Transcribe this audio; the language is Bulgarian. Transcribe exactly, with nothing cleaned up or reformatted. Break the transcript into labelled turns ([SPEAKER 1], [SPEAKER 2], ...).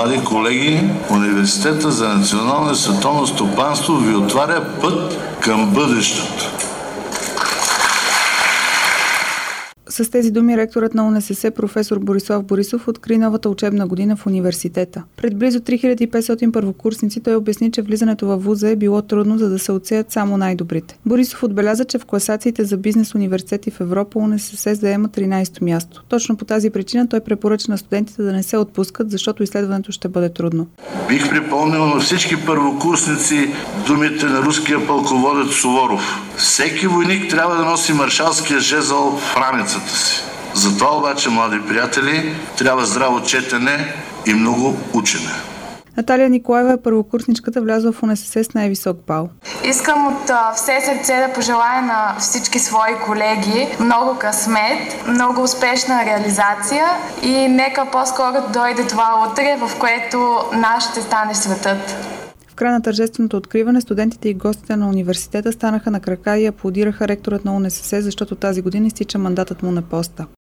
[SPEAKER 1] Млади колеги, Университета за национално и световно стопанство ви отваря път към бъдещето.
[SPEAKER 2] С тези думи ректорът на УНСС професор Борислав Борисов откри новата учебна година в университета. Пред близо три хиляди и петстотин първокурсници той обясни, че влизането във вуза е било трудно, за да се отсеят само най-добрите. Борисов отбеляза, че в класациите за бизнес университети в Европа УНСС заема тринадесето място. Точно по тази причина той препоръча на студентите да не се отпускат, защото изследването ще бъде трудно.
[SPEAKER 1] Бих припомнил на всички първокурсници думите на руския пълководец Суворов. Всеки войник трябва да носи маршалския жезъл в рамицата си. Затова обаче, млади приятели, трябва здраво четене и много учене.
[SPEAKER 2] Наталия Николаева е първокурсничката, влязла в УНСС с най-висок бал.
[SPEAKER 3] Искам от а, все сърце да пожелая на всички свои колеги много късмет, много успешна реализация и нека по-скоро дойде това утре, в което наш ще стане светът.
[SPEAKER 2] В края на тържественото откриване студентите и гостите на университета станаха на крака и аплодираха ректорът на УНСС, защото тази година изтича мандатът му на поста.